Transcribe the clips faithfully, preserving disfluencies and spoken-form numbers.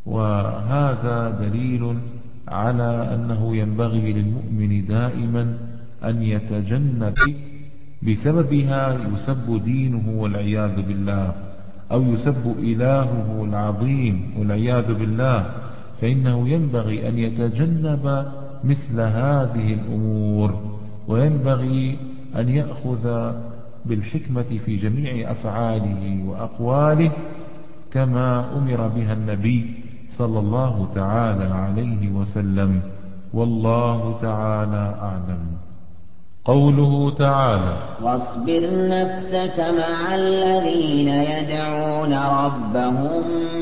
وهذا دليل على أنه ينبغي للمؤمن دائما أن يتجنب بسببها يسب دينه والعياذ بالله، أو يسب إلهه العظيم والعياذ بالله، فإنه ينبغي أن يتجنب مثل هذه الأمور، وينبغي أن يأخذ بالحكمة في جميع أفعاله وأقواله كما أمر بها النبي صلى الله تعالى عليه وسلم. والله تعالى أعلم. قوله تعالى: واصبر نفسك مع الذين يدعون ربهم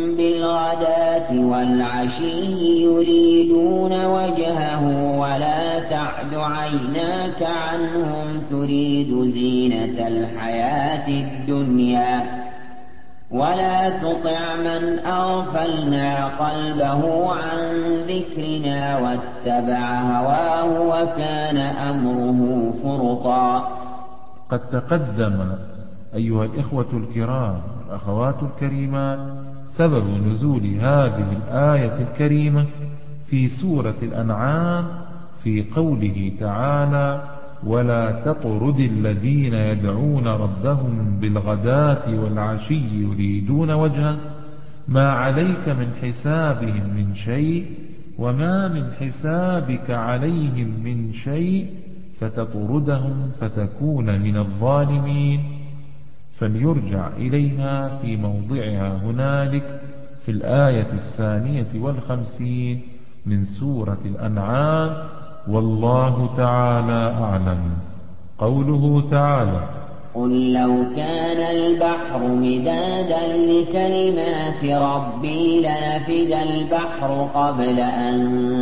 بالغداة والعشي يريدون وجهه ولا تعد عيناك عنهم تريد زينة الحياة الدنيا ولا تطع من أغفلنا قلبه عن ذكرنا واتبع هواه وكان أمره فرطا. قد تقدم أيها الإخوة الكرام والأخوات الكريمات سبب نزول هذه الآية الكريمة في سورة الأنعام في قوله تعالى: ولا تطرد الذين يدعون ربهم بالغداة والعشي يريدون وجهه ما عليك من حسابهم من شيء وما من حسابك عليهم من شيء فتطردهم فتكون من الظالمين. فليرجع إليها في موضعها هنالك في الآية الثانية والخمسين من سورة الأنعام، والله تعالى أعلم. قوله تعالى: قل لو كان البحر مدادا لكلمات ربي لنفد البحر قبل أن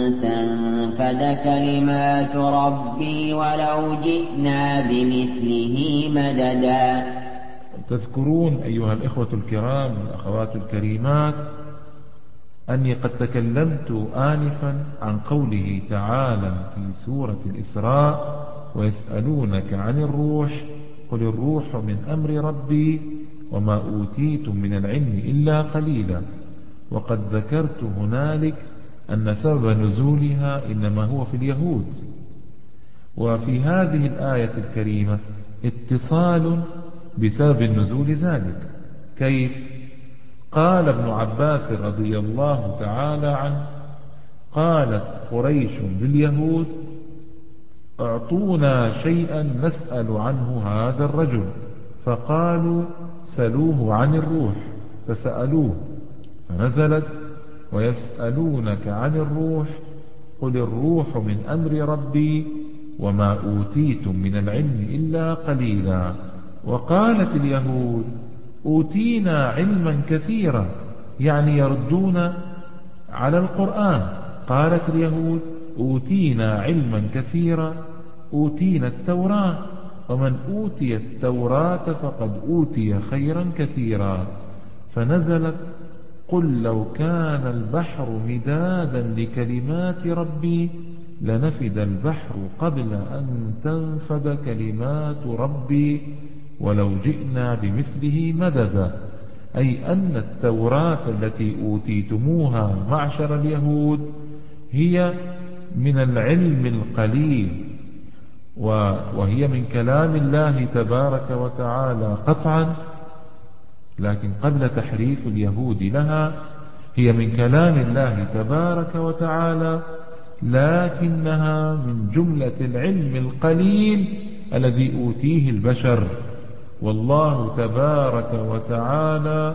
تنفد كلمات ربي ولو جئنا بمثله مددا. تذكرون أيها الإخوة الكرام والأخوات الكريمات أني قد تكلمت آنفا عن قوله تعالى في سورة الإسراء: ويسألونك عن الروح قل الروح من أمر ربي وما أوتيتم من العلم إلا قليلا. وقد ذكرت هنالك أن سبب نزولها إنما هو في اليهود. وفي هذه الآية الكريمة اتصال بسبب النزول ذلك. كيف؟ قال ابن عباس رضي الله تعالى عنه: قالت قريش لليهود: اعطونا شيئا نسأل عنه هذا الرجل، فقالوا: سلوه عن الروح، فسألوه، فنزلت: ويسألونك عن الروح قل الروح من أمر ربي وما أوتيتم من العلم إلا قليلا. وقالت اليهود: أوتينا علما كثيرا، يعني يردون على القرآن. قالت اليهود: أوتينا علما كثيرا، أوتينا التوراة، ومن أوتي التوراة فقد أوتي خيرا كثيرا. فنزلت: قل لو كان البحر مدادا لكلمات ربي لنفد البحر قبل أن تنفد كلمات ربي ولو جئنا بمثله مددا. أي أن التوراة التي أوتيتموها معشر اليهود هي من العلم القليل، وهي من كلام الله تبارك وتعالى قطعا، لكن قبل تحريف اليهود لها هي من كلام الله تبارك وتعالى، لكنها من جملة العلم القليل الذي أوتيه البشر. والله تبارك وتعالى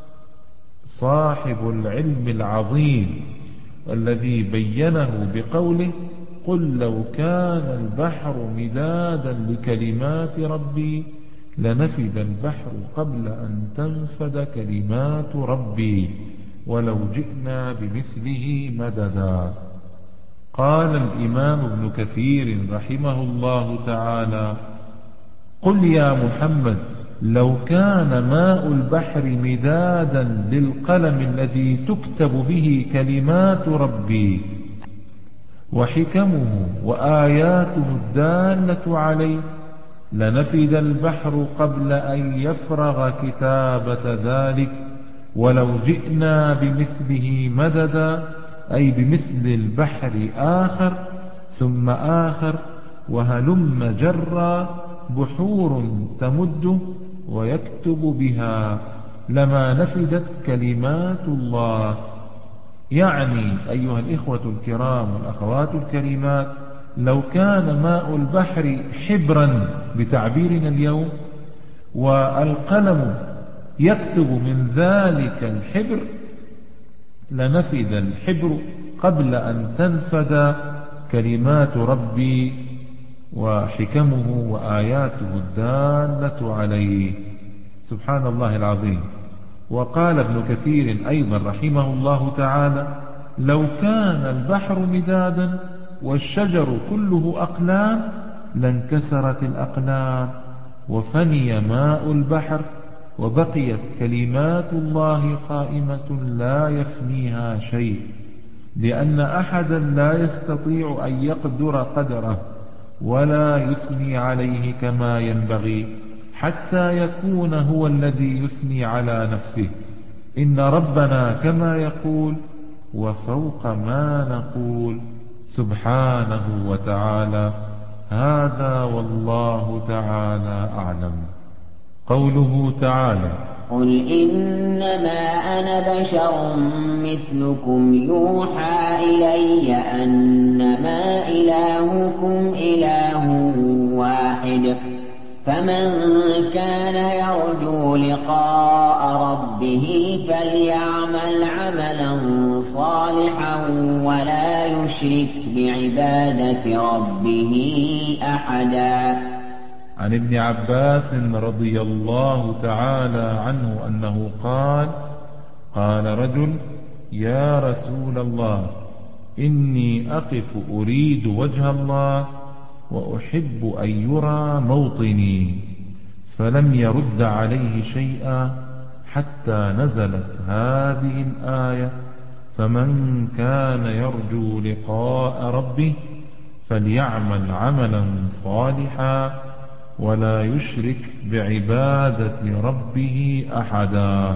صاحب العلم العظيم الذي بينه بقوله: قل لو كان البحر مدادا لكلمات ربي لنفد البحر قبل أن تنفد كلمات ربي ولو جئنا بمثله مددا. قال الإمام ابن كثير رحمه الله تعالى: قل يا محمد لو كان ماء البحر مدادا للقلم الذي تكتب به كلمات ربي وحكمه وآياته الدالة عليه لنفد البحر قبل أن يفرغ كتابة ذلك ولو جئنا بمثله مددا، أي بمثل البحر آخر ثم آخر وهلم جرا، بحور تمد ويكتب بها، لما نفدت كلمات الله. يعني أيها الإخوة الكرام والأخوات الكريمات، لو كان ماء البحر حبرا بتعبيرنا اليوم، والقلم يكتب من ذلك الحبر، لنفد الحبر قبل أن تنفد كلمات ربي وحكمه وآياته الدالة عليه. سبحان الله العظيم. وقال ابن كثير أيضا رحمه الله تعالى: لو كان البحر مدادا والشجر كله أقلام لانكسرت الأقلام وفني ماء البحر، وبقيت كلمات الله قائمة لا يفنيها شيء، لأن أحدا لا يستطيع أن يقدر قدره ولا يثني عليه كما ينبغي، حتى يكون هو الذي يثني على نفسه. إن ربنا كما يقول: وفوق ما نقول، سبحانه وتعالى. هذا والله تعالى أعلم. قوله تعالى: قل إنما أنا بشر مثلكم يوحى إلي أنما إلهكم إله واحد، فمن كان يرجو لقاء ربه فليعمل عملا صالحا ولا يشرك بعبادة ربه أحدا. عن ابن عباس رضي الله تعالى عنه أنه قال: قال رجل: يا رسول الله، إني أقف أريد وجه الله وأحب أن يرى موطني، فلم يرد عليه شيئا حتى نزلت هذه الآية: فمن كان يرجو لقاء ربه فليعمل عملا صالحا ولا يشرك بعبادة ربه أحدا.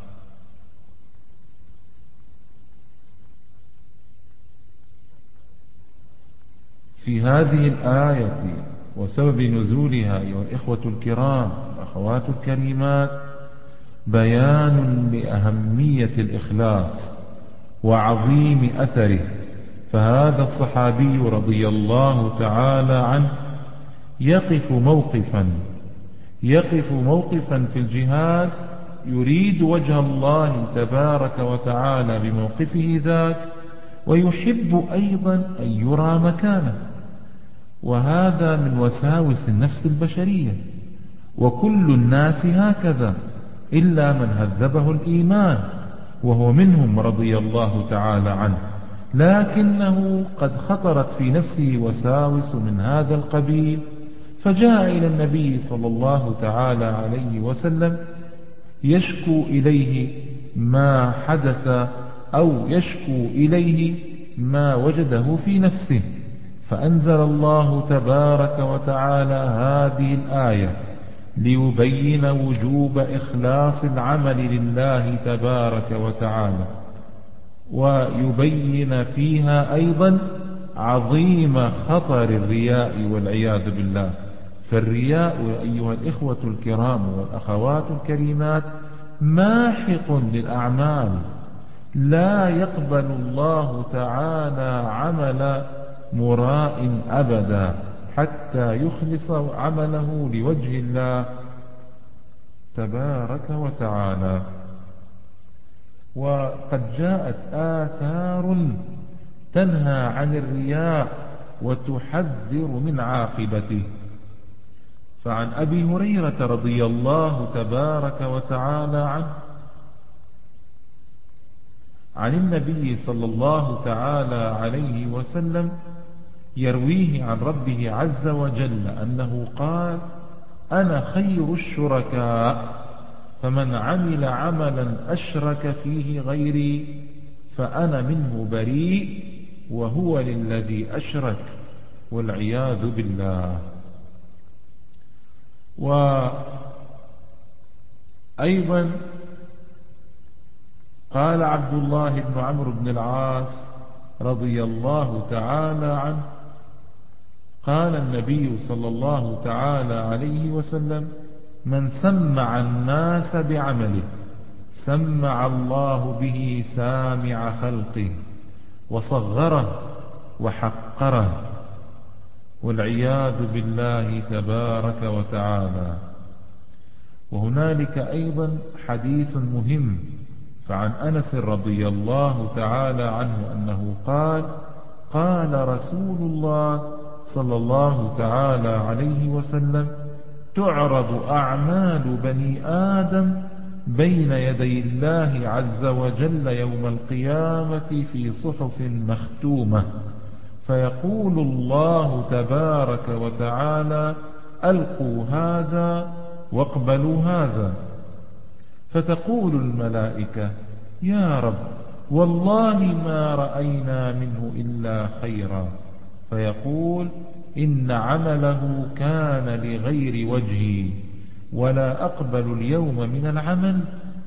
في هذه الآية وسبب نزولها أيها الإخوة الكرام والأخوات الكريمات بيان لأهمية الإخلاص وعظيم أثره. فهذا الصحابي رضي الله تعالى عنه يقف موقفا يقف موقفا في الجهاد، يريد وجه الله تبارك وتعالى بموقفه ذاك، ويحب أيضا أن يرى مكانه. وهذا من وساوس النفس البشرية، وكل الناس هكذا إلا من هذبه الإيمان، وهو منهم رضي الله تعالى عنه. لكنه قد خطرت في نفسه وساوس من هذا القبيل، فجاء إلى النبي صلى الله تعالى عليه وسلم يشكو إليه ما حدث، أو يشكو إليه ما وجده في نفسه، فأنزل الله تبارك وتعالى هذه الآية ليبين وجوب إخلاص العمل لله تبارك وتعالى، ويبين فيها أيضا عظيم خطر الرياء والعياذ بالله. فالرياء أيها الإخوة الكرام والأخوات الكريمات ماحق للأعمال، لا يقبل الله تعالى عمل مراء أبدا حتى يخلص عمله لوجه الله تبارك وتعالى. وقد جاءت آثار تنهى عن الرياء وتحذر من عاقبته. فعن أبي هريرة رضي الله تبارك وتعالى عنه عن النبي صلى الله تعالى عليه وسلم يرويه عن ربه عز وجل أنه قال: أنا خير الشركاء، فمن عمل عملا أشرك فيه غيري فأنا منه بريء وهو للذي أشرك، والعياذ بالله. وأيضا قال عبد الله بن عمرو بن العاص رضي الله تعالى عنه قال النبي صلى الله تعالى عليه وسلم: من سمع الناس بعمله سمع الله به سامع خلقه وصغره وحقره، والعياذ بالله تبارك وتعالى. وهنالك أيضا حديث مهم، فعن أنس رضي الله تعالى عنه أنه قال: قال رسول الله صلى الله تعالى عليه وسلم: تعرض أعمال بني آدم بين يدي الله عز وجل يوم القيامة في صحف مختومة، فيقول الله تبارك وتعالى: ألقوا هذا واقبلوا هذا. فتقول الملائكة: يا رب، والله ما رأينا منه إلا خيرا. فيقول: إن عمله كان لغير وجهي، ولا أقبل اليوم من العمل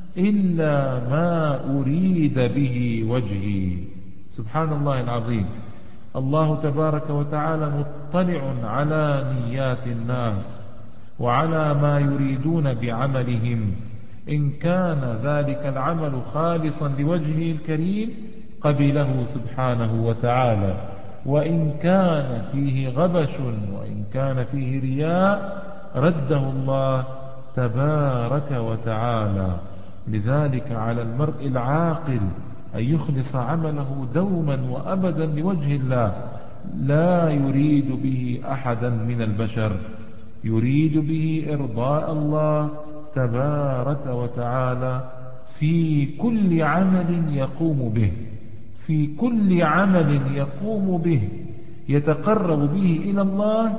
إلا ما أريد به وجهي. سبحان الله العظيم. الله تبارك وتعالى مطلع على نيات الناس وعلى ما يريدون بعملهم. إن كان ذلك العمل خالصا لوجهه الكريم قبله سبحانه وتعالى، وإن كان فيه غبش وإن كان فيه رياء رده الله تبارك وتعالى. لذلك على المرء العاقل أن يخلص عمله دوما وأبدا لوجه الله، لا يريد به أحدا من البشر، يريد به إرضاء الله تبارك وتعالى في كل عمل يقوم به، في كل عمل يقوم به يتقرب به إلى الله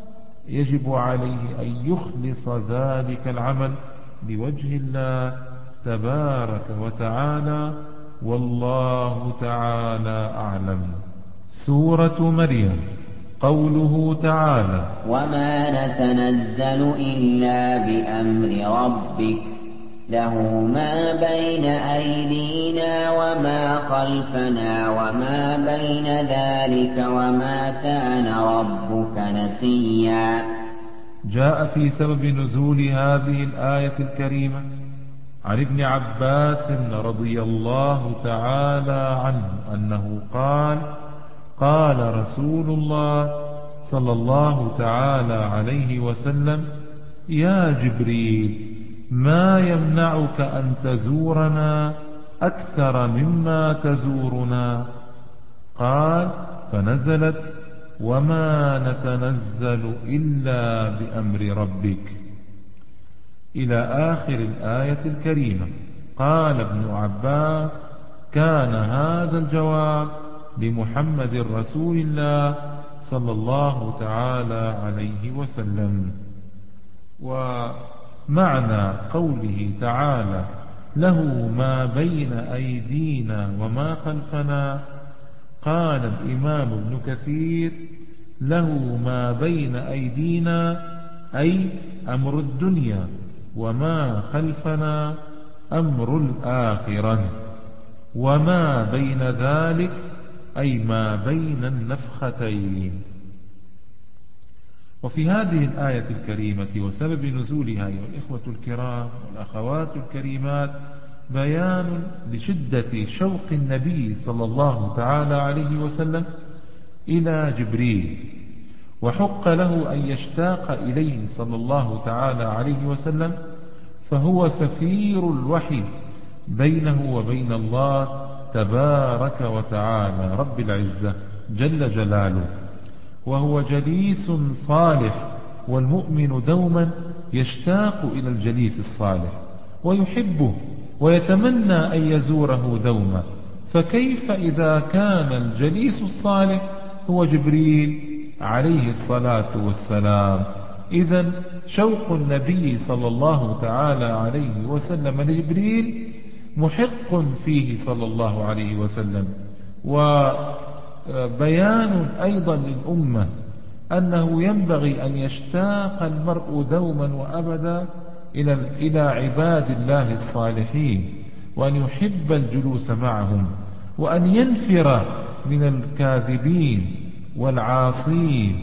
يجب عليه أن يخلص ذلك العمل لوجه الله تبارك وتعالى. والله تعالى أعلم. سورة مريم. قوله تعالى: وما نتنزل إلا بأمر ربك له ما بين أيدينا وما خلفنا وما بين ذلك وما كان ربك نسيا. جاء في سبب نزول هذه الآية الكريمة عن ابن عباس رضي الله تعالى عنه أنه قال: قال رسول الله صلى الله تعالى عليه وسلم: يا جبريل، ما يمنعك أن تزورنا أكثر مما تزورنا؟ قال: فنزلت: وما نتنزل إلا بأمر ربك، إلى آخر الآية الكريمة. قال ابن عباس: كان هذا الجواب لمحمد رسول الله صلى الله تعالى عليه وسلم. ومعنى قوله تعالى: له ما بين أيدينا وما خلفنا، قال الإمام ابن كثير: له ما بين أيدينا أي أمر الدنيا، وما خلفنا أمر الآخرة، وما بين ذلك أي ما بين النفختين. وفي هذه الآية الكريمة وسبب نزولها أيها الإخوة الكرام والأخوات الكريمات بيان لشدة شوق النبي صلى الله تعالى عليه وسلم إلى جبريل، وحق له أن يشتاق إليه صلى الله تعالى عليه وسلم، فهو سفير الوحي بينه وبين الله تبارك وتعالى رب العزة جل جلاله، وهو جليس صالح، والمؤمن دوما يشتاق إلى الجليس الصالح ويحبه ويتمنى أن يزوره دوما، فكيف إذا كان الجليس الصالح هو جبريل عليه الصلاة والسلام؟ إذن شوق النبي صلى الله تعالى عليه وسلم لجبريل محق فيه صلى الله عليه وسلم، وبيان أيضا للأمة أنه ينبغي أن يشتاق المرء دوما وأبدا إلى إلى عباد الله الصالحين، وأن يحب الجلوس معهم، وأن ينفر من الكاذبين والعاصين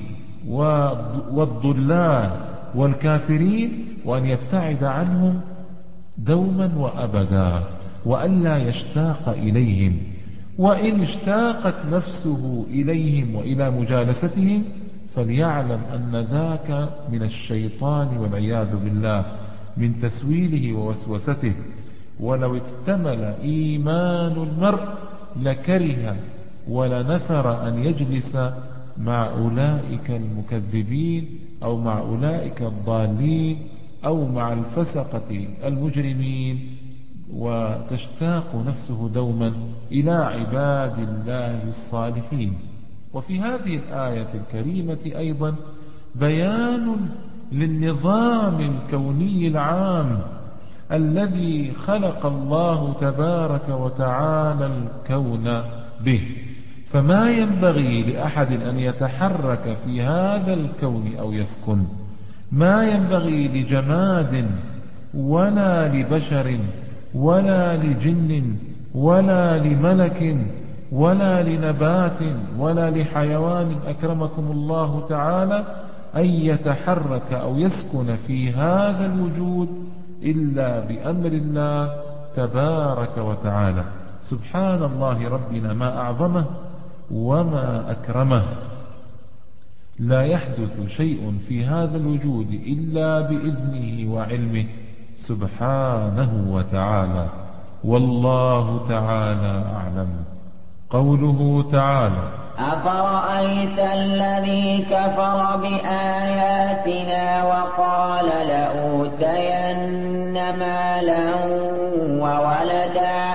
والضلال والكافرين، وأن يبتعد عنهم دوما وأبدا، وألا يشتاق إليهم. وإن اشتاقت نفسه إليهم وإلى مجالستهم فليعلم أن ذاك من الشيطان والعياذ بالله، من تسويله ووسوسته. ولو اكتمل إيمان المرء لكره ولنفر أن يجلس مع أولئك المكذبين أو مع أولئك الضالين أو مع الفسقة المجرمين، وتشتاق نفسه دوما إلى عباد الله الصالحين. وفي هذه الآية الكريمة أيضا بيان للنظام الكوني العام الذي خلق الله تبارك وتعالى الكون به، فما ينبغي لأحد أن يتحرك في هذا الكون أو يسكن، ما ينبغي لجماد ولا لبشر ولا لجن ولا لملك ولا لنبات ولا لحيوان أكرمكم الله تعالى أن يتحرك أو يسكن في هذا الوجود إلا بأمر الله تبارك وتعالى. سبحان الله ربنا ما أعظمه وما أكرمه. لا يحدث شيء في هذا الوجود إلا بإذنه وعلمه سبحانه وتعالى، والله تعالى أعلم. قوله تعالى: أفرأيت الذي كفر بآياتنا وقال لأوتين مالا وولدا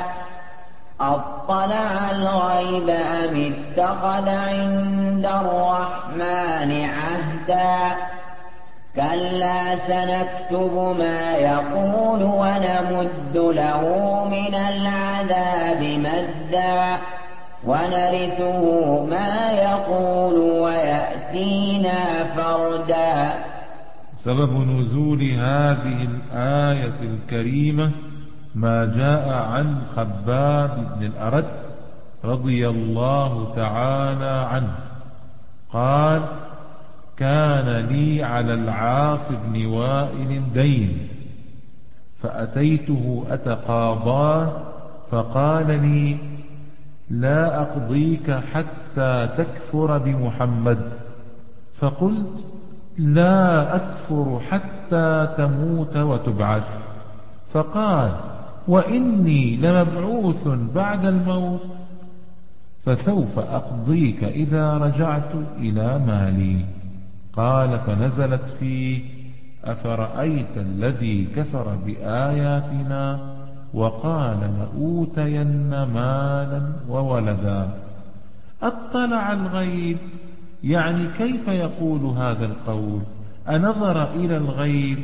أطلع الغيب أم اتخذ عند الرحمن عهدا كلا سنكتب ما يقول ونمد له من العذاب مدا ونرثه ما يقول ويأتينا فردا. سبب نزول هذه الآية الكريمة ما جاء عن خباب بن الأرت رضي الله تعالى عنه قال: كان لي على العاص بن وائل دين، فأتيته أتقاضاه فقال لي: لا أقضيك حتى تكفر بمحمد. فقلت: لا أكفر حتى تموت وتبعث. فقال: وإني لمبعوث بعد الموت، فسوف أقضيك إذا رجعت إلى مالي. قال: فنزلت فيه: أفرأيت الذي كفر بآياتنا وقال لأوتين مالا وولدا. أطلع الغيب، يعني كيف يقول هذا القول؟ أنظر إلى الغيب؟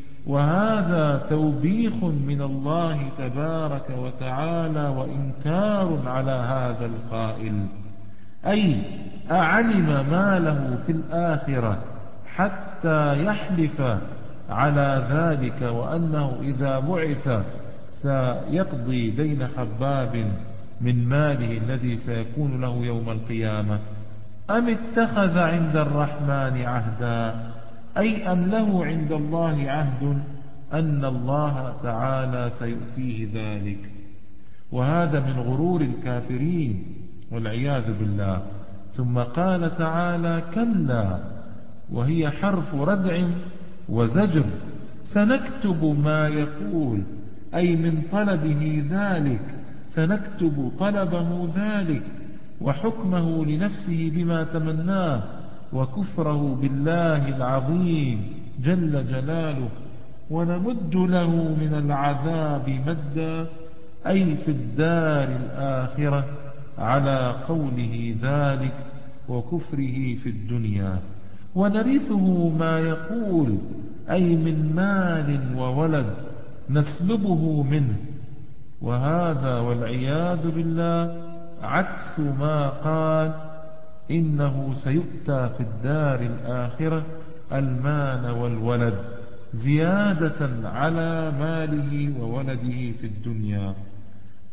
وهذا توبيخ من الله تبارك وتعالى وإنكار على هذا القائل، أي أعلم ما له في الآخرة حتى يحلف على ذلك، وأنه إذا بعث سيقضي دين خباب من ماله الذي سيكون له يوم القيامة؟ أم اتخذ عند الرحمن عهدا، أي أم له عند الله عهد أن الله تعالى سيؤتيه ذلك؟ وهذا من غرور الكافرين والعياذ بالله. ثم قال تعالى: كلا، وهي حرف ردع وزجر، سنكتب ما يقول، أي من طلبه ذلك، سنكتب طلبه ذلك وحكمه لنفسه بما تمناه وكفره بالله العظيم جل جلاله، ونمد له من العذاب مدا، أي في الدار الآخرة على قوله ذلك وكفره في الدنيا، ونرثه ما يقول، أي من مال وولد نسلبه منه. وهذا والعياذ بالله عكس ما قال إنه سيؤتى في الدار الآخرة المال والولد، زيادة على ماله وولده في الدنيا.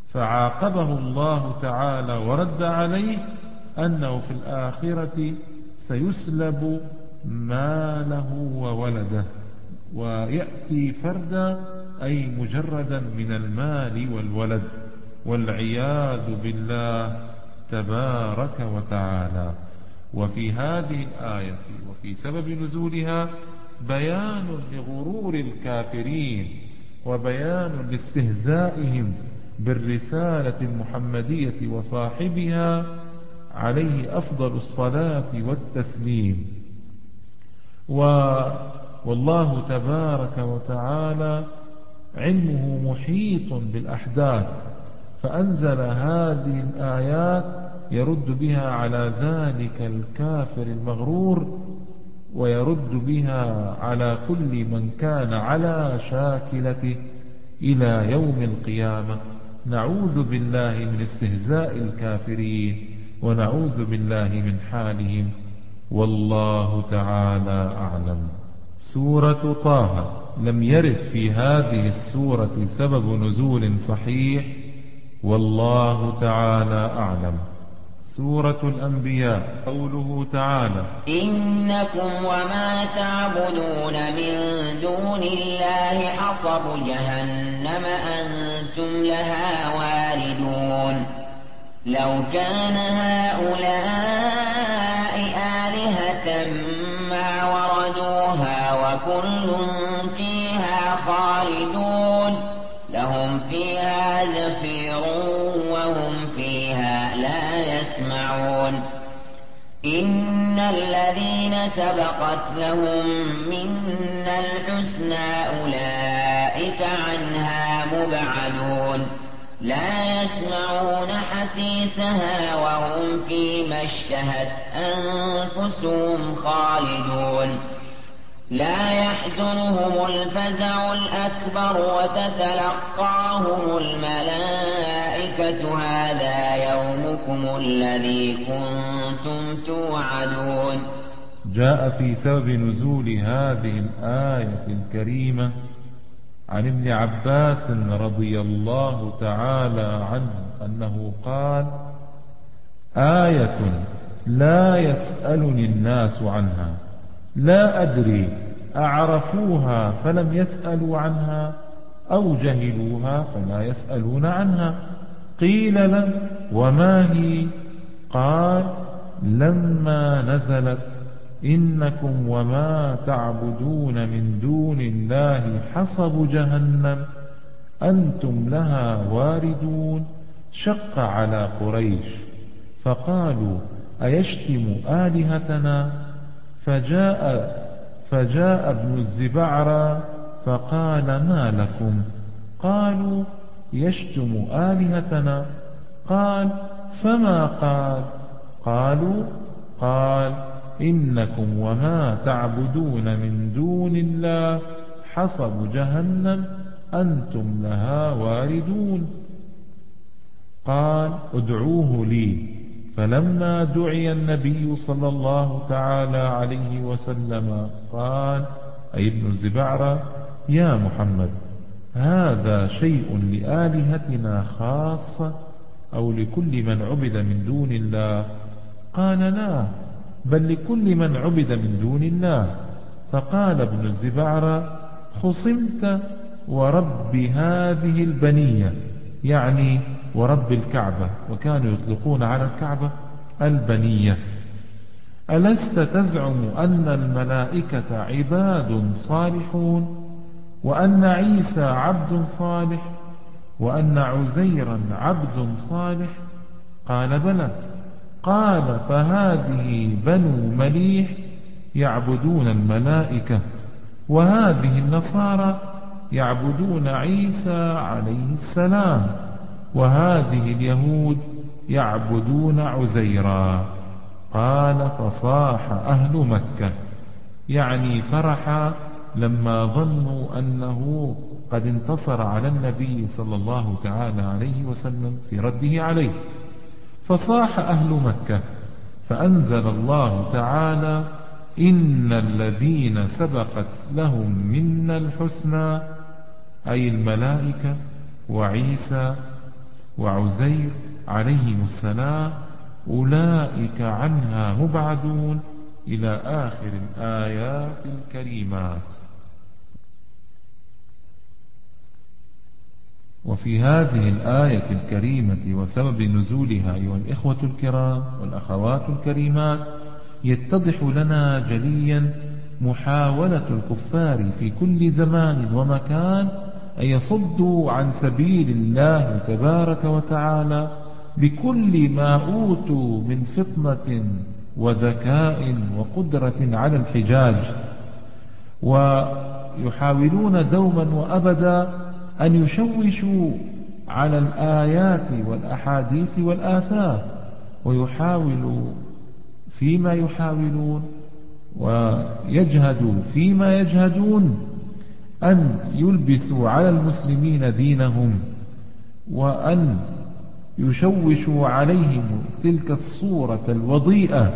فعاقبه الله تعالى ورد عليه أنه في الآخرة سيسلب ماله وولده، ويأتي فردا أي مجردا من المال والولد، والعياذ بالله تبارك وتعالى. وفي هذه الآية وفي سبب نزولها بيان لغرور الكافرين، وبيان لاستهزائهم بالرسالة المحمدية وصاحبها عليه أفضل الصلاة والتسليم. والله تبارك وتعالى علمه محيط بالأحداث، فأنزل هذه الآيات يرد بها على ذلك الكافر المغرور، ويرد بها على كل من كان على شاكلته إلى يوم القيامة. نعوذ بالله من استهزاء الكافرين، ونعوذ بالله من حالهم، والله تعالى أعلم. سورة طه لم يرد في هذه السورة سبب نزول صحيح، والله تعالى أعلم. سورة الأنبياء قوله تعالى: إنكم وما تعبدون من دون الله حصب جهنم أنتم لها واردون. لو كان هؤلاء آلهة ما وردوها وكل فيها خالدون. لهم فيها زفير وهم فيها لا يسمعون. إن الذين سبقت لهم منا الحسنى أولئك عنها مبعدون. لا يسمعون حسيسها وهم فيما اشتهت أنفسهم خالدون. لا يحزنهم الفزع الأكبر وتتلقاهم الملائكة هذا يومكم الذي كنتم توعدون. جاء في سبب نزول هذه الآية الكريمة عن ابن عباس رضي الله تعالى عنه أنه قال: آية لا يسألني الناس عنها، لا أدري أعرفوها فلم يسألوا عنها أو جهلوها فلا يسألون عنها. قيل له: وما هي؟ قال: لما نزلت إنكم وما تعبدون من دون الله حصب جهنم أنتم لها واردون، شق على قريش فقالوا: أيشتم آلهتنا؟ فجاء, فجاء ابن الزبعرى فقال: ما لكم؟ قالوا: يشتم آلهتنا. قال: فما قال؟ قالوا: قال: إنكم وما تعبدون من دون الله حصب جهنم أنتم لها واردون. قال: ادعوه لي. فلما دعي النبي صلى الله تعالى عليه وسلم قال، أي ابن الزبعرى: يا محمد، هذا شيء لآلهتنا خاصة أو لكل من عبد من دون الله؟ قال: لا، بل لكل من عبد من دون الله. فقال ابن الزبعرى: خصمت ورب هذه البنية، يعني ورب الكعبة، وكانوا يطلقون على الكعبة البنية. ألست تزعم أن الملائكة عباد صالحون، وأن عيسى عبد صالح، وأن عزيرا عبد صالح؟ قال: بلى. قال: فهذه بنو مليح يعبدون الملائكة، وهذه النصارى يعبدون عيسى عليه السلام، وهذه اليهود يعبدون عزيرا. قال: فصاح أهل مكة، يعني فرح لما ظنوا أنه قد انتصر على النبي صلى الله تعالى عليه وسلم في رده عليه. فصاح أهل مكة، فأنزل الله تعالى: إن الذين سبقت لهم منا الحسنى، أي الملائكة وعيسى وعزير عليهم السلام أولئك عنها مبعدون إلى آخر الآيات الكريمات. وفي هذه الآية الكريمة وسبب نزولها أيها الإخوة الكرام والأخوات الكريمات يتضح لنا جليا محاولة الكفار في كل زمان ومكان أن يصدوا عن سبيل الله تبارك وتعالى بكل ما أوتوا من فطنة وذكاء وقدرة على الحجاج، ويحاولون دوما وأبدا أن يشوشوا على الآيات والأحاديث والآثار، ويحاولوا فيما يحاولون ويجهدوا فيما يجهدون أن يلبسوا على المسلمين دينهم، وأن يشوشوا عليهم تلك الصورة الوضيئة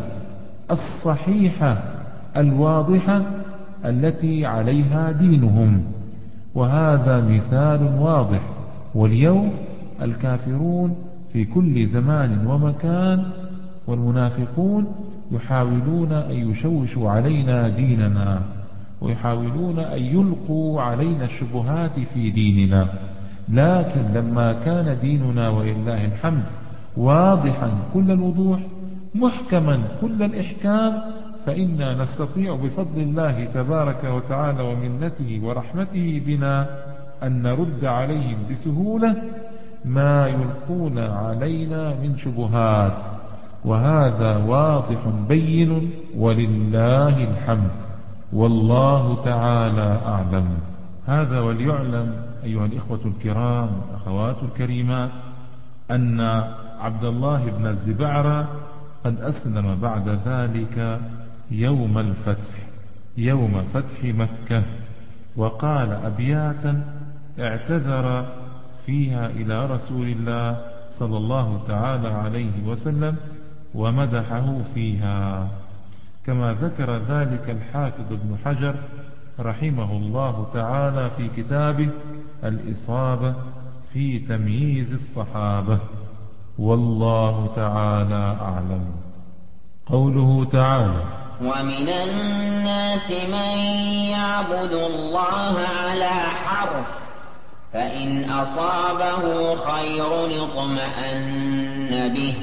الصحيحة الواضحة التي عليها دينهم. وهذا مثال واضح، واليوم الكافرون في كل زمان ومكان والمنافقون يحاولون أن يشوشوا علينا ديننا، ويحاولون أن يلقوا علينا الشبهات في ديننا. لكن لما كان ديننا ولله الحمد واضحا كل الوضوح محكما كل الإحكام، فإنا نستطيع بفضل الله تبارك وتعالى ومنته ورحمته بنا أن نرد عليهم بسهولة ما يلقون علينا من شبهات، وهذا واضح بين ولله الحمد، والله تعالى أعلم. هذا وليعلم أيها الإخوة الكرام والأخوات الكريمات أن عبد الله بن الزبعرة قد أسلم بعد ذلك يوم الفتح، يوم فتح مكة، وقال أبياتا اعتذر فيها إلى رسول الله صلى الله تعالى عليه وسلم ومدحه فيها، كما ذكر ذلك الحافظ ابن حجر رحمه الله تعالى في كتابه الإصابة في تمييز الصحابة، والله تعالى أعلم. قوله تعالى: ومن الناس من يعبد الله على حرف، فإن أصابه خير اطمأن به،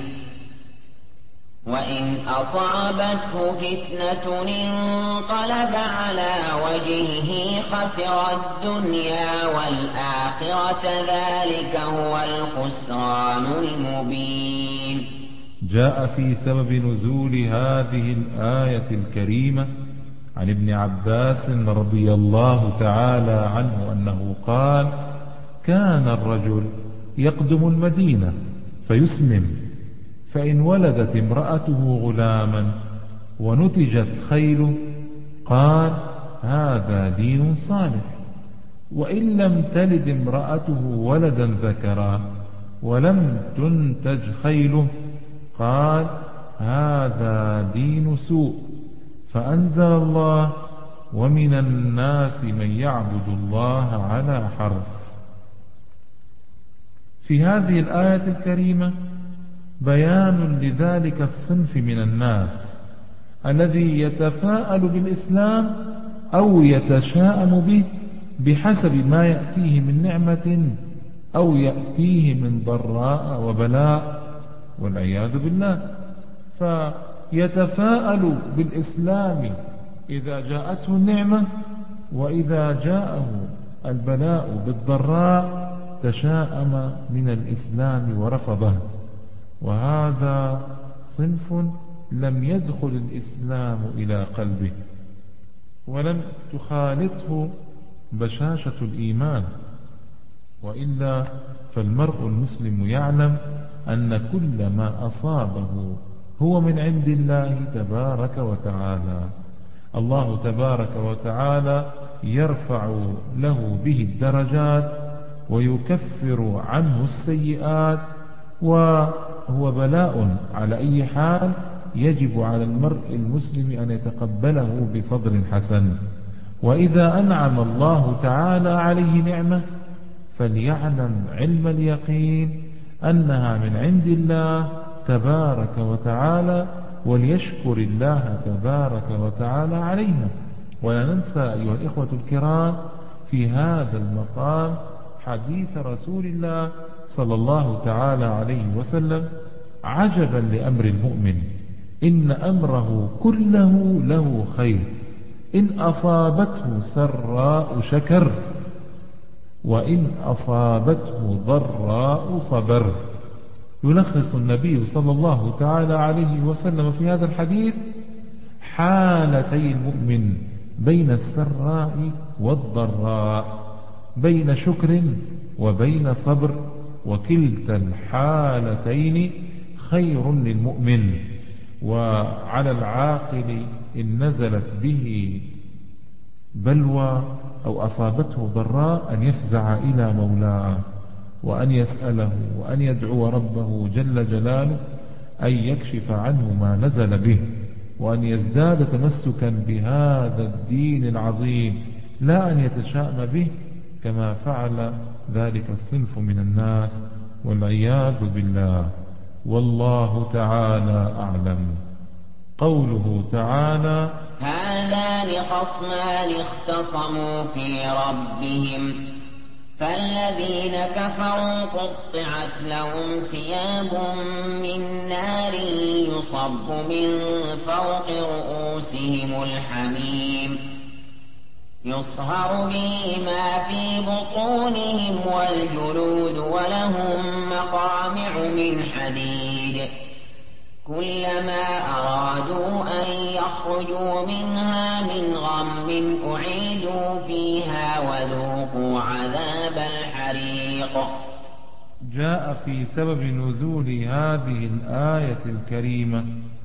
وإن أصابته فتنة انقلب على وجهه خسر الدنيا والآخرة، ذلك هو الخسران المبين. جاء في سبب نزول هذه الآية الكريمة عن ابن عباس رضي الله تعالى عنه أنه قال: كان الرجل يقدم المدينة فيسمم، فإن ولدت امرأته غلاما ونتجت خيله قال: هذا دين صالح، وإن لم تلد امرأته ولدا ذكرا ولم تنتج خيله قال: هذا دين سوء. فأنزل الله: ومن الناس من يعبد الله على حرف. في هذه الآية الكريمة بيان لذلك الصنف من الناس الذي يتفاءل بالإسلام أو يتشاءم به بحسب ما يأتيه من نعمة أو يأتيه من ضراء وبلاء والعياذ بالله، فيتفاءل بالإسلام إذا جاءته النعمة، وإذا جاءه البلاء بالضراء تشاءم من الإسلام ورفضه. وهذا صنف لم يدخل الإسلام إلى قلبه ولم تخالطه بشاشة الإيمان، وإلا فالمرء المسلم يعلم أن كل ما أصابه هو من عند الله تبارك وتعالى. الله تبارك وتعالى يرفع له به الدرجات ويكفر عنه السيئات، وهو بلاء على أي حال يجب على المرء المسلم أن يتقبله بصدر حسن. وإذا أنعم الله تعالى عليه نعمة فليعلم علم اليقين أنها من عند الله تبارك وتعالى، وليشكر الله تبارك وتعالى عليها. ولا ننسى أيها الإخوة الكرام في هذا المقام حديث رسول الله صلى الله تعالى عليه وسلم: عجبا لأمر المؤمن، إن أمره كله له خير، إن أصابته سراء شكر، وإن أصابته ضراء صبر. يلخص النبي صلى الله تعالى عليه وسلم في هذا الحديث حالتي المؤمن بين السراء والضراء، بين شكر وبين صبر، وكلتا الحالتين خير للمؤمن. وعلى العاقل إن نزلت به بلوى أو أصابته ضراء أن يفزع إلى مولاه، وأن يسأله، وأن يدعو ربه جل جلاله أن يكشف عنه ما نزل به، وأن يزداد تمسكا بهذا الدين العظيم، لا أن يتشائم به كما فعل ذلك الصنف من الناس، والعياذ بالله. والله تعالى أعلم. قوله تعالى: هذان خصمان اختصموا في ربهم فالذين كفروا قطعت لهم ثياب من نار يصب من فوق رؤوسهم الحميم يصهر به ما في بطونهم والجلود، ولهم مقامع من حديد كلما أرادوا أن يخرجوا منها من غم أعيدوا فيها وذوقوا عذاب الحريق. جاء في سبب نزول هذه الآية الكريمة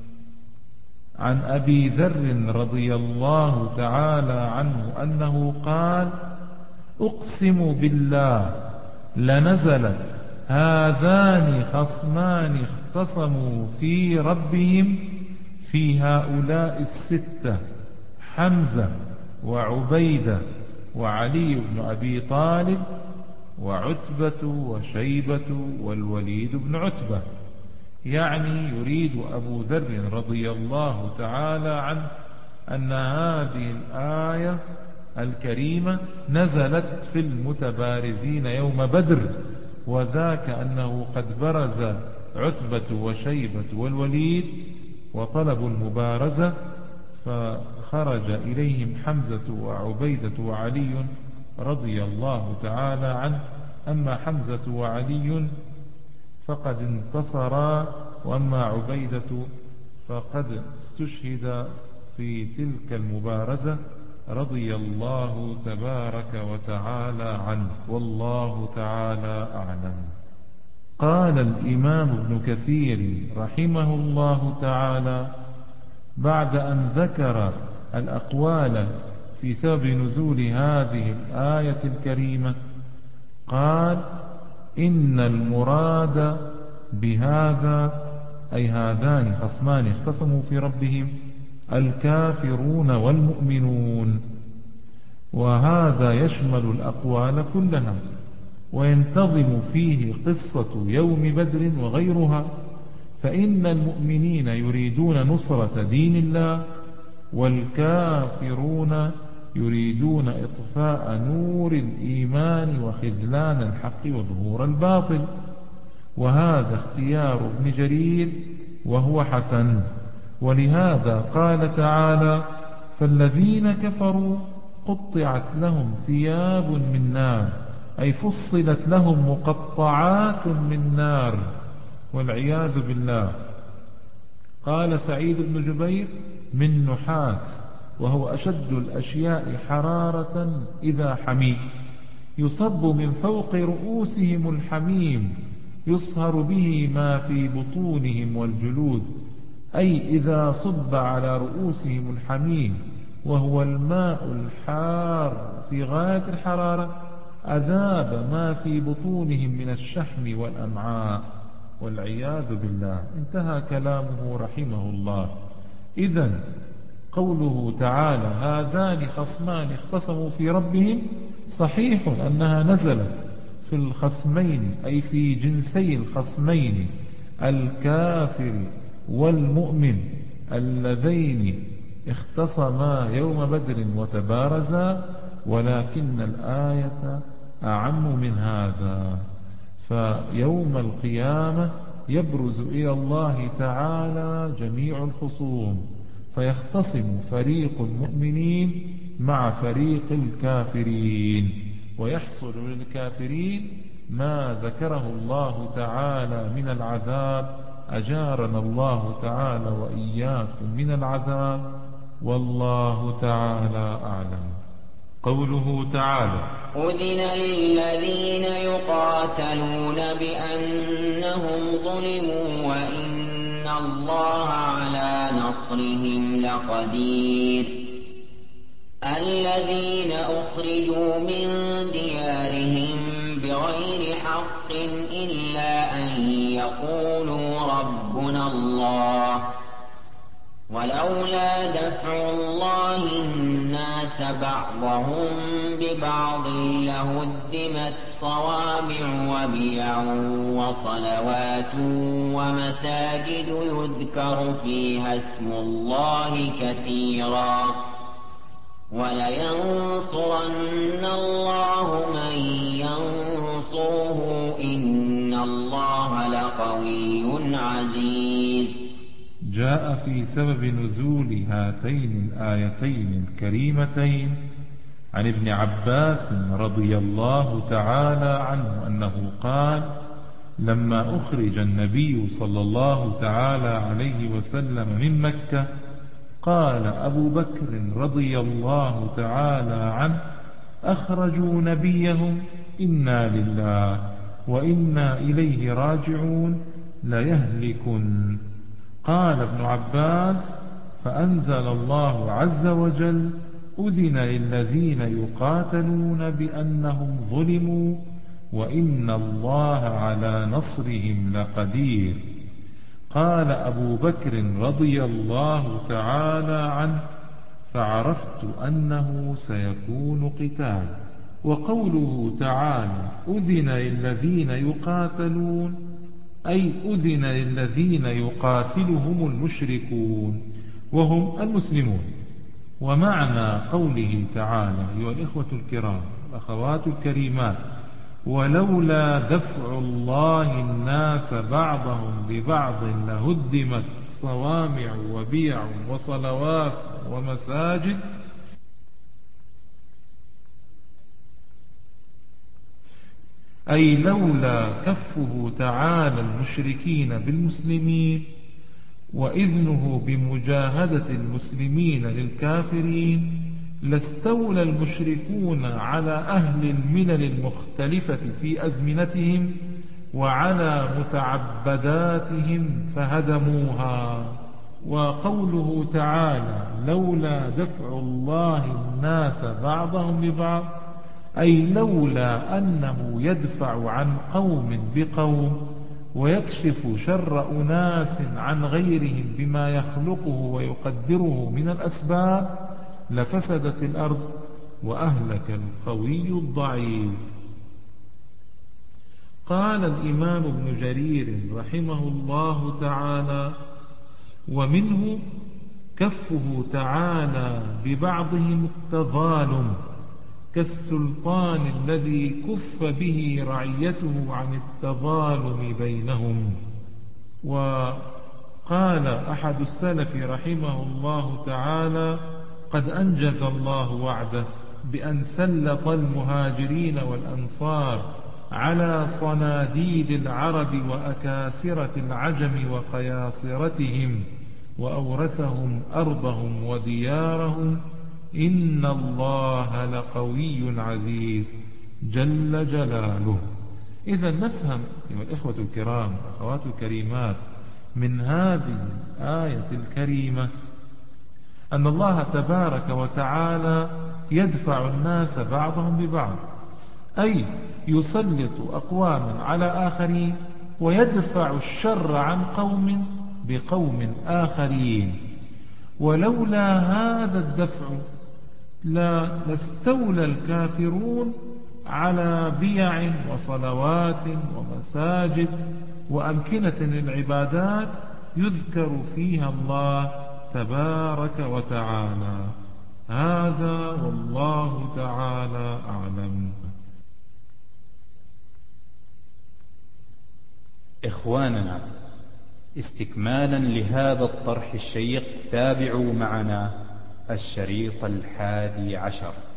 عن أبي ذر رضي الله تعالى عنه أنه قال: أقسم بالله لنزلت هذان خصمان اختصموا في ربهم في هؤلاء الستة: حمزة وعبيدة وعلي بن أبي طالب وعتبة وشيبة والوليد بن عتبة. يعني يريد أبو ذر رضي الله تعالى عنه أن هذه الآية الكريمة نزلت في المتبارزين يوم بدر، وذاك أنه قد برز عتبة وشيبة والوليد وطلبوا المبارزة، فخرج إليهم حمزة وعبيدة وعلي رضي الله تعالى عنه. أما حمزة وعلي فقد انتصرا، وأما عبيدة فقد استشهد في تلك المبارزة رضي الله تبارك وتعالى عنه، والله تعالى أعلم. قال الإمام ابن كثير رحمه الله تعالى بعد أن ذكر الأقوال في سبب نزول هذه الآية الكريمة، قال: إن المراد بهذا أي هذان خصمان اختصموا في ربهم الكافرون والمؤمنون، وهذا يشمل الأقوال كلها، وينتظم فيه قصة يوم بدر وغيرها. فإن المؤمنين يريدون نصرة دين الله، والكافرون يريدون إطفاء نور الإيمان وخذلان الحق وظهور الباطل. وهذا اختيار ابن جرير وهو حسن. ولهذا قال تعالى: فالذين كفروا قطعت لهم ثياب من نار، أي فصلت لهم مقطعات من نار، والعياذ بالله. قال سعيد بن جبير: من نحاس، وهو أشد الأشياء حرارة إذا حمي، يصب من فوق رؤوسهم الحميم يصهر به ما في بطونهم والجلود، أي إذا صب على رؤوسهم الحميم وهو الماء الحار في غاية الحرارة أذاب ما في بطونهم من الشحم والأمعاء، والعياذ بالله. انتهى كلامه رحمه الله. إذن قوله تعالى: هذان خصمان اختصموا في ربهم، صحيح أنها نزلت في الخصمين أي في جنسي الخصمين الكافر والمؤمن اللذين اختصما يوم بدر وتبارزا، ولكن الآية أعم من هذا. فيوم القيامة يبرز إلى الله تعالى جميع الخصوم، فيختصم فريق المؤمنين مع فريق الكافرين، ويحصل للكافرين ما ذكره الله تعالى من العذاب، أجارنا الله تعالى وإياكم من العذاب، والله تعالى أعلم. قوله تعالى: أذن للذين يقاتلون بأنهم ظلموا وإن الله على نصرهم لقدير. الذين أخرجوا من ديارهم بغير حق إلا أن يقولوا ربنا الله، ولولا دفع الله الناس بعضهم ببعض لهدمت صوامع وبيع وصلوات ومساجد يذكر فيها اسم الله كثيرا، ولينصرن الله من ينصره إن الله لقوي عزيز. جاء في سبب نزول هاتين الآيتين الكريمتين عن ابن عباس رضي الله تعالى عنه أنه قال: لما أخرج النبي صلى الله تعالى عليه وسلم من مكة، قال أبو بكر رضي الله تعالى عنه: أخرجوا نبيهم، إنا لله وإنا إليه راجعون، ليهلكن. قال ابن عباس: فأنزل الله عز وجل: أذن للذين يقاتلون بأنهم ظلموا وإن الله على نصرهم لقدير. قال أبو بكر رضي الله تعالى عنه: فعرفت أنه سيكون قتال. وقوله تعالى: أذن للذين يقاتلون، أي أذن للذين يقاتلهم المشركون وهم المسلمون. ومعنى قوله تعالى أيها الإخوة الكرام الأخوات الكريمات: ولولا دفع الله الناس بعضهم ببعض لهدمت صوامع وبيع وصلوات ومساجد، أي لولا كفه تعالى المشركين بالمسلمين وإذنه بمجاهدة المسلمين للكافرين، لاستولى المشركون على أهل الملل المختلفة في أزمنتهم وعلى متعبداتهم فهدموها. وقوله تعالى: لولا دفع الله الناس بعضهم ببعض، أي لولا أنه يدفع عن قوم بقوم ويكشف شر أناس عن غيرهم بما يخلقه ويقدره من الأسباب، لفسدت الأرض وأهلك القوي الضعيف. قال الإمام ابن جرير رحمه الله تعالى: ومنه كفه تعالى ببعضهم التظالم، كالسلطان الذي كف به رعيته عن التظالم بينهم. وقال أحد السلف رحمه الله تعالى: قد أنجز الله وعده بأن سلط المهاجرين والأنصار على صناديد العرب وأكاسرة العجم وقياصرتهم، وأورثهم أرضهم وديارهم، إن الله لقوي عزيز جل جلاله. إذا نفهم أيها الإخوة الكرام أخوات الكريمات من هذه الآية الكريمة أن الله تبارك وتعالى يدفع الناس بعضهم ببعض، أي يسلط أقواما على آخرين ويدفع الشر عن قوم بقوم آخرين. ولولا هذا الدفع لا لاستولى الكافرون على بيع وصلوات ومساجد وأمكنة للعبادات يذكر فيها الله تبارك وتعالى. هذا والله تعالى أعلم. إخواننا، استكمالا لهذا الطرح الشيق تابعوا معنا الشريط الحادي عشر.